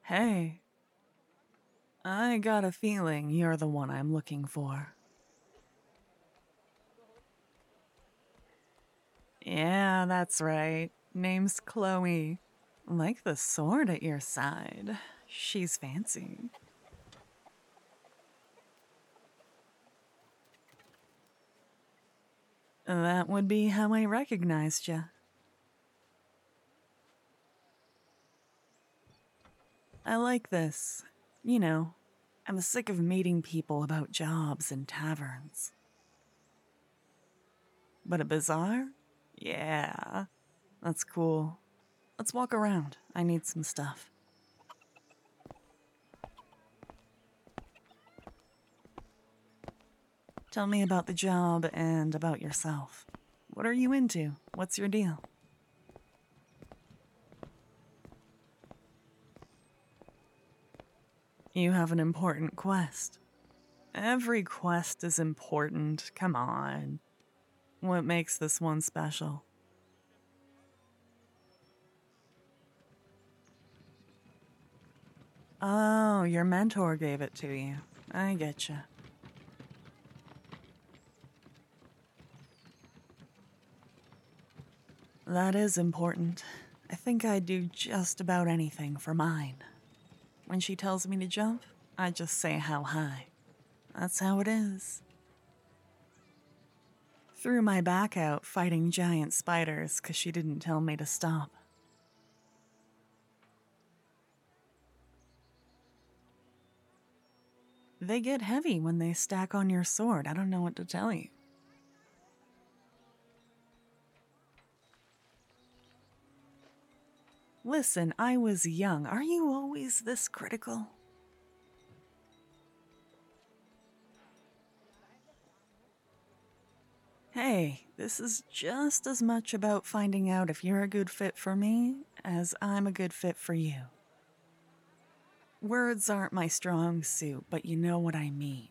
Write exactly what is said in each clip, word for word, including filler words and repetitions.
Hey, I got a feeling you're the one I'm looking for. Yeah, that's right. Name's Chloe. Like the sword at your side. She's fancy. That would be how I recognized you. I like this. You know, I'm sick of meeting people about jobs and taverns. But a bazaar? Yeah, that's cool. Let's walk around. I need some stuff. Tell me about the job and about yourself. What are you into? What's your deal? You have an important quest. Every quest is important, come on. What makes this one special? Oh, your mentor gave it to you. I getcha. That is important. I think I'd do just about anything for mine. When she tells me to jump, I just say how high. That's how it is. Threw my back out fighting giant spiders because she didn't tell me to stop. They get heavy when they stack on your sword. I don't know what to tell you. Listen, I was young. Are you always this critical? Hey, this is just as much about finding out if you're a good fit for me as I'm a good fit for you. Words aren't my strong suit, but you know what I mean.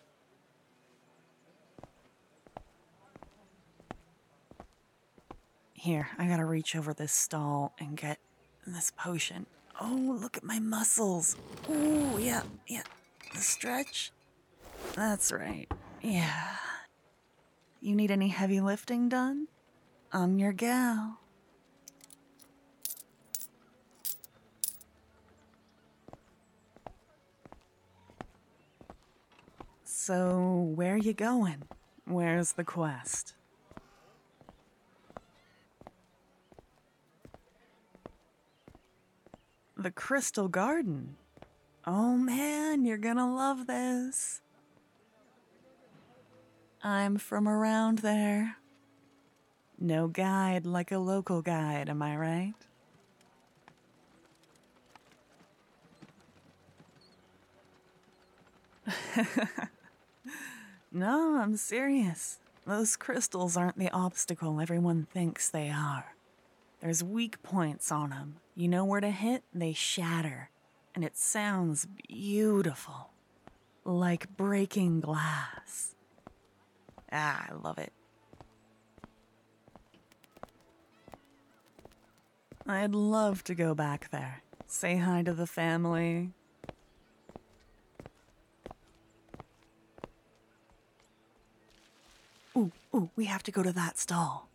Here, I gotta reach over this stall and get this potion. Oh, look at my muscles. Ooh, yeah, yeah. The stretch? That's right. Yeah. You need any heavy lifting done? I'm your gal. So, where you going? Where's the quest? The Crystal Garden. Oh man, you're gonna love this. I'm from around there. No guide like a local guide, am I right? No, I'm serious. Those crystals aren't the obstacle everyone thinks they are. There's weak points on them. You know where to hit, they shatter. And it sounds beautiful. Like breaking glass. Ah, I love it. I'd love to go back there. Say hi to the family. Ooh, ooh, we have to go to that stall.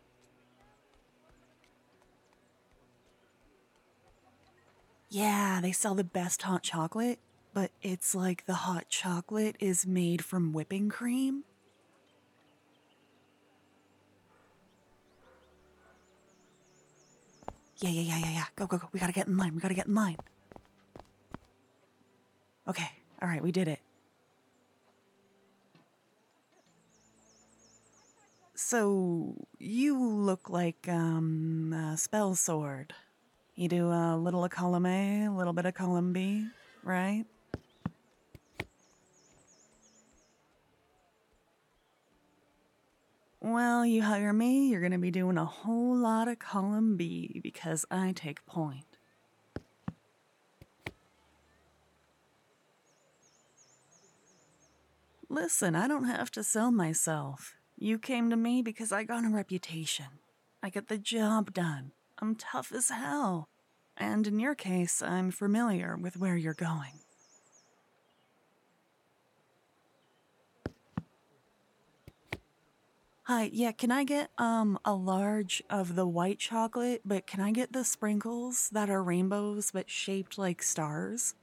Yeah, they sell the best hot chocolate, but it's like the hot chocolate is made from whipping cream. Yeah, yeah, yeah, yeah, yeah. Go, go, go. We gotta get in line. We gotta get in line. Okay, all right, we did it. So, you look like, um, a spell sword. You do a little of column A, a little bit of column B, right? Well, you hire me, you're gonna be doing a whole lot of column B because I take point. Listen, I don't have to sell myself. You came to me because I got a reputation. I get the job done. I'm tough as hell. And in your case, I'm familiar with where you're going. Hi, yeah, can I get um a large of the white chocolate, but can I get the sprinkles that are rainbows but shaped like stars?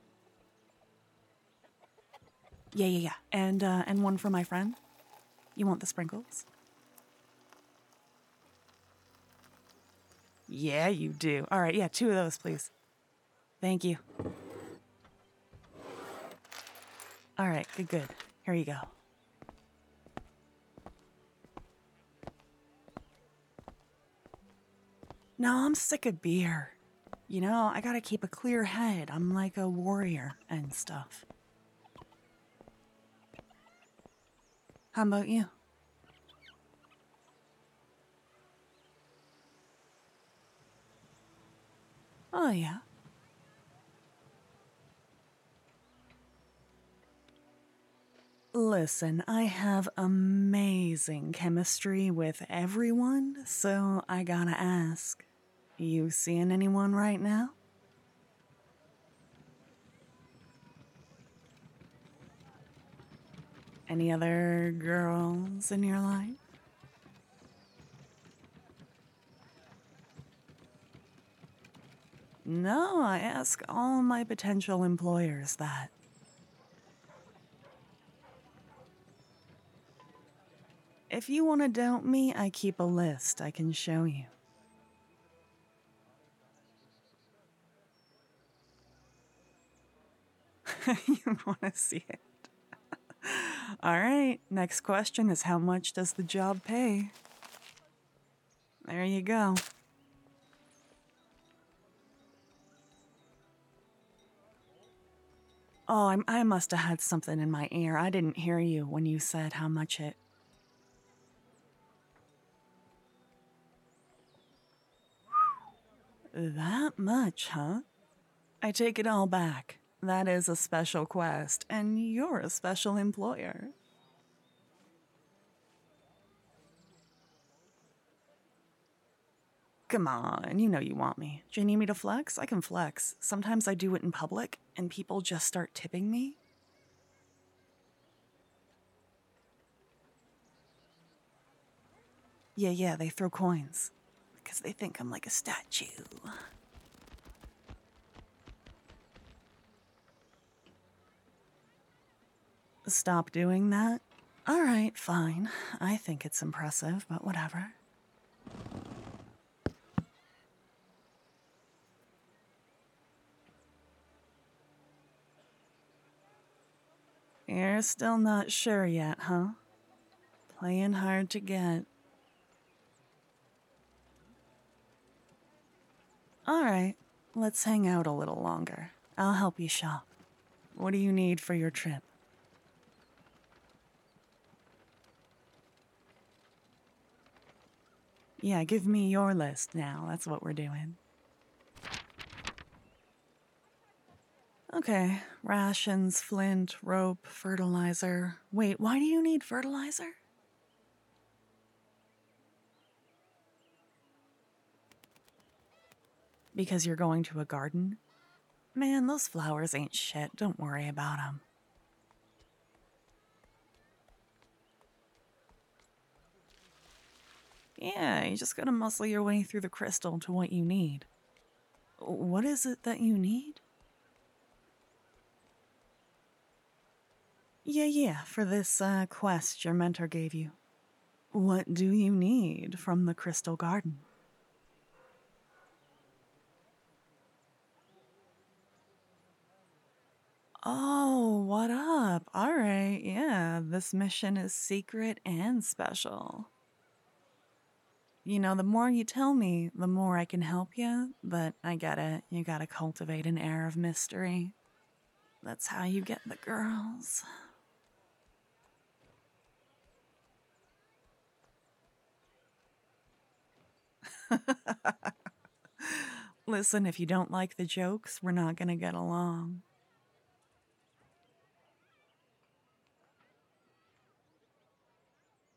Yeah, yeah, yeah. And uh and one for my friend? You want the sprinkles? Yeah, you do. All right, yeah, two of those, please. Thank you. All right, good, good. Here you go. No, I'm sick of beer. You know, I gotta keep a clear head. I'm like a warrior and stuff. How about you? Oh, yeah. Listen, I have amazing chemistry with everyone, so I gotta ask. You seeing anyone right now? Any other girls in your life? No, I ask all my potential employers that. If you want to doubt me, I keep a list I can show you. You want to see it? All right, next question is how much does the job pay? There you go. Oh, I'm, I must have had something in my ear. I didn't hear you when you said how much it. That much, huh? I take it all back. That is a special quest, and you're a special employer. Come on, you know you want me. Do you need me to flex? I can flex. Sometimes I do it in public, and people just start tipping me. Yeah, yeah, they throw coins. Because they think I'm like a statue. Stop doing that? All right, fine. I think it's impressive, but whatever. You're still not sure yet, huh? Playing hard to get. All right, let's hang out a little longer. I'll help you shop. What do you need for your trip? Yeah, give me your list now. That's what we're doing. Okay, rations, flint, rope, fertilizer. Wait, why do you need fertilizer? Because you're going to a garden? Man, those flowers ain't shit. Don't worry about them. Yeah, you just gotta muscle your way through the crystal to what you need. What is it that you need? Yeah, yeah, for this uh, quest your mentor gave you. What do you need from the Crystal Garden? Oh, what up? All right, yeah, this mission is secret and special. You know, the more you tell me, the more I can help you, but I get it. You gotta cultivate an air of mystery. That's how you get the girls. Listen, if you don't like the jokes, we're not gonna get along.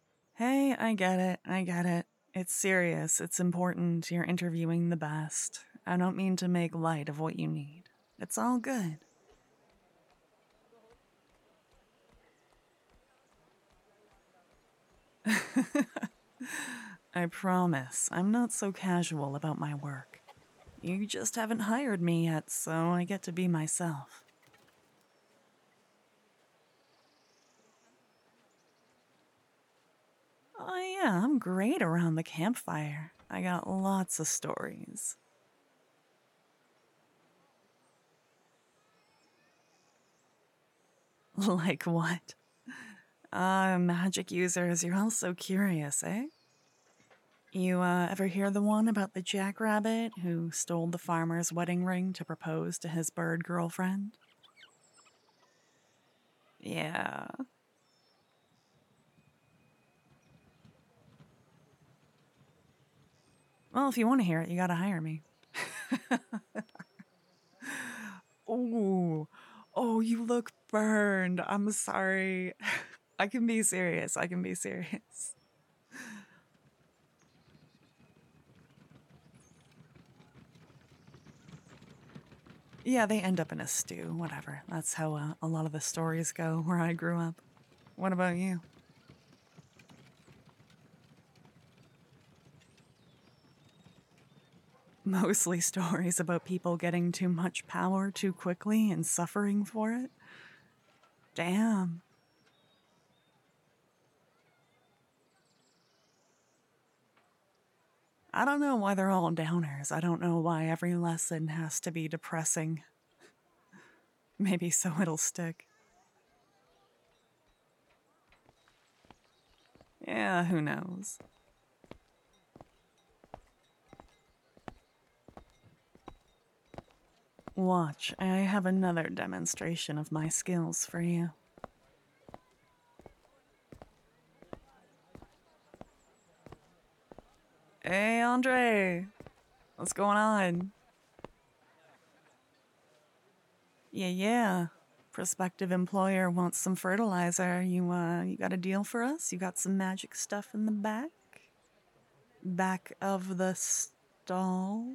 Hey, I get it. I get it. It's serious. It's important. You're interviewing the best. I don't mean to make light of what you need. It's all good. I promise, I'm not so casual about my work. You just haven't hired me yet, so I get to be myself. Oh yeah, I'm great around the campfire. I got lots of stories. Like what? Ah, uh, magic users, you're all so curious, eh? You uh, ever hear the one about the jackrabbit who stole the farmer's wedding ring to propose to his bird girlfriend? Yeah. Well, if you want to hear it, you gotta hire me. Ooh. Oh, you look burned. I'm sorry. I can be serious. I can be serious. Yeah, they end up in a stew, whatever. That's how uh, a lot of the stories go where I grew up. What about you? Mostly stories about people getting too much power too quickly and suffering for it. Damn. I don't know why they're all downers. I don't know why every lesson has to be depressing. Maybe so it'll stick. Yeah, who knows? Watch, I have another demonstration of my skills for you. Hey, Andre. What's going on? Yeah, yeah. Prospective employer wants some fertilizer. You, uh, you got a deal for us? You got some magic stuff in the back? Back of the stall?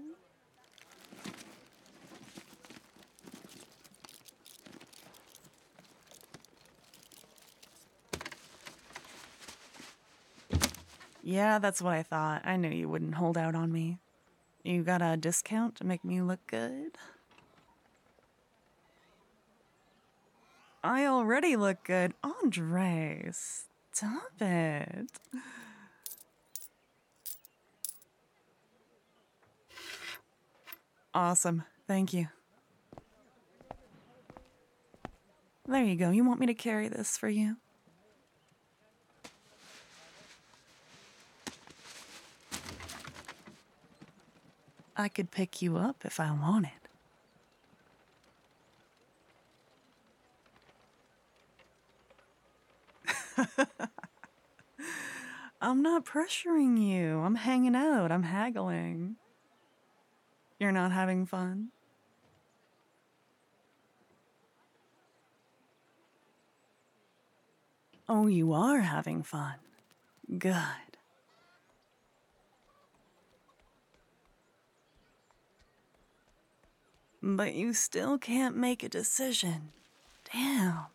Yeah, that's what I thought. I knew you wouldn't hold out on me. You got a discount to make me look good? I already look good. Andre, stop it. Awesome. Thank you. There you go. You want me to carry this for you? I could pick you up if I wanted. I'm not pressuring you. I'm hanging out. I'm haggling. You're not having fun? Oh, you are having fun. Good. But you still can't make a decision. Damn.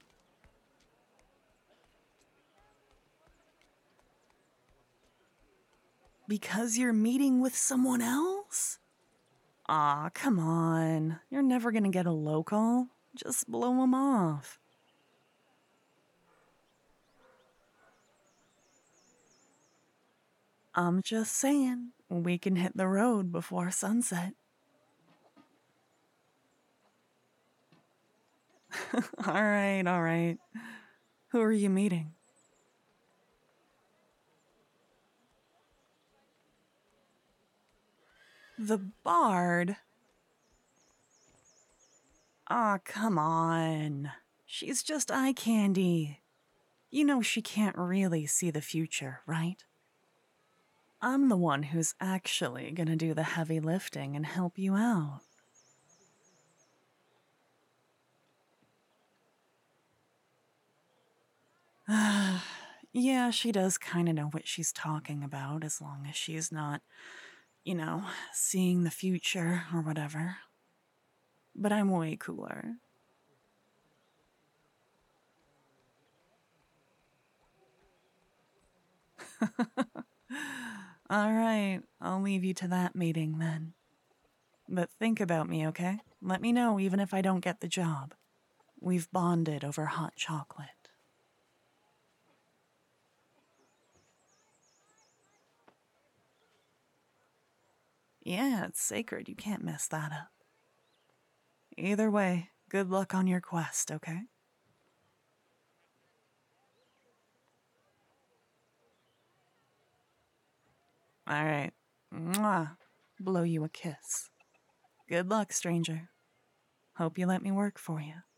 Because you're meeting with someone else? Aw, come on. You're never gonna get a local. Just blow 'em off. I'm just saying, we can hit the road before sunset. All right, all right. Who are you meeting? The Bard? Aw, come on. She's just eye candy. You know she can't really see the future, right? I'm the one who's actually gonna do the heavy lifting and help you out. Yeah, she does kind of know what she's talking about as long as she's not you know, seeing the future or whatever. But I'm way cooler. All right, I'll leave you to that meeting then. But think about me, okay? Let me know even if I don't get the job. We've bonded over hot chocolate. Yeah, it's sacred. You can't mess that up. Either way, good luck on your quest, okay? All right. Mwah. Blow you a kiss. Good luck, stranger. Hope you let me work for you.